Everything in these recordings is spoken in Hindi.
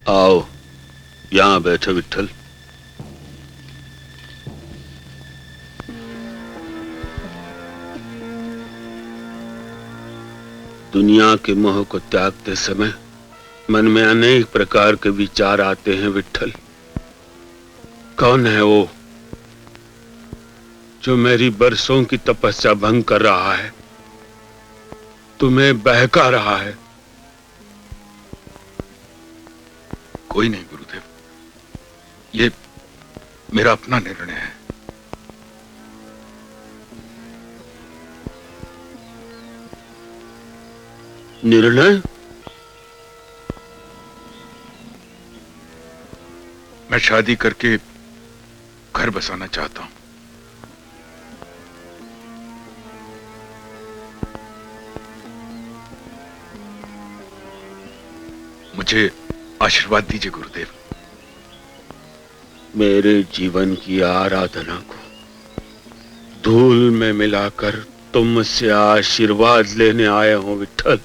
आओ, यहां बैठो विट्ठल। दुनिया के मोह को त्यागते समय मन में अनेक प्रकार के विचार आते हैं विट्ठल। कौन है वो जो मेरी बरसों की तपस्या भंग कर रहा है, तुम्हें बहका रहा है? कोई नहीं गुरुदेव, ये मेरा अपना निर्णय है। निर्णय? मैं शादी करके घर बसाना चाहता हूं। मुझे आशीर्वाद दीजिए गुरुदेव। मेरे जीवन की आराधना को धूल में मिलाकर तुम मुझसे आशीर्वाद लेने आए हो विट्ठल।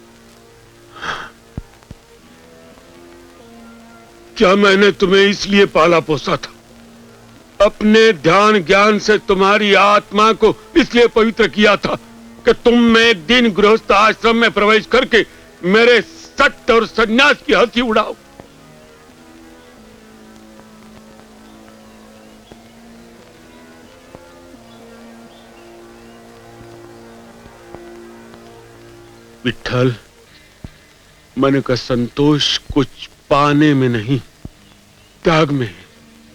क्या मैंने तुम्हें इसलिए पाला पोसा था? अपने ध्यान ज्ञान से तुम्हारी आत्मा को इसलिए पवित्र किया था कि तुम में दिन गृहस्थ आश्रम में प्रवेश करके मेरे सत्य और सन्यास की हंसी उड़ाओ। विट्ठल, मन का संतोष कुछ पाने में नहीं, त्याग में है।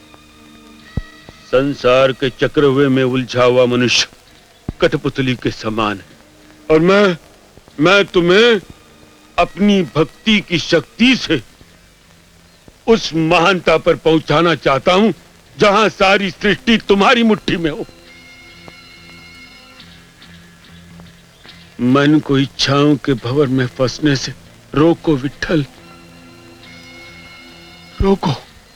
संसार के चक्रव्यूह में उलझा हुआ मनुष्य कठपुतली के समान है, और मैं तुम्हें अपनी भक्ति की शक्ति से उस महानता पर पहुंचाना चाहता हूं जहां सारी सृष्टि तुम्हारी मुट्ठी में हो। मन को इच्छाओं के भंवर में फंसने से रोको विट्ठल, रोको।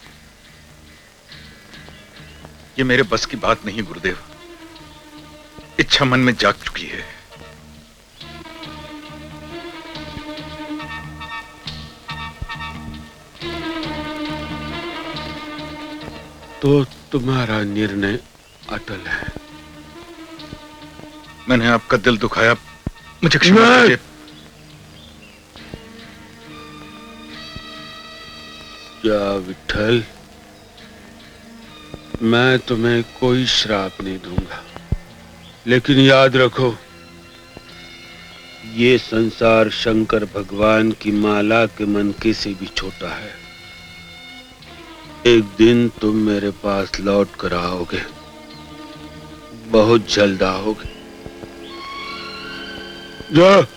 ये मेरे बस की बात नहीं गुरुदेव। इच्छा मन में जाग चुकी है। तो तुम्हारा निर्णय अटल है। मैंने आपका दिल दुखाया, मुझे क्षमा कीजिए। क्या विट्ठल, मैं तुम्हें कोई श्राप नहीं दूंगा, लेकिन याद रखो, ये संसार शंकर भगवान की माला के मनके से भी छोटा है। एक दिन तुम मेरे पास लौट कर आओगे, बहुत जल्द आओगे। जा।